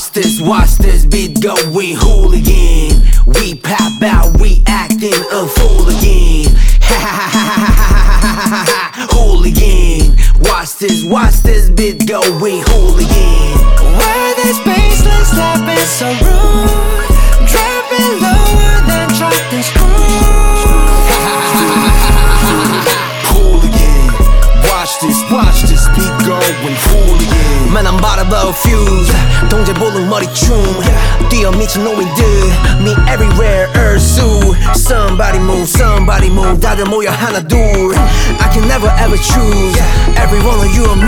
watch this beat going hooligan. We pop out, we acting a fool again. Ha ha ha ha ha ha ha, hooligan. Watch this beat going hooligan. Where this baseline slapping so rude, dropping lower than drop this groove. Hooligan. Watch this beat going hooligan. Man, I'm about to blow a fuse. 동제 볼록 머리춤 뛰어 미친 노인들 Me everywhere 얼쑤 Somebody move 다들 모여 하나 둘 I can never ever choose Every one of you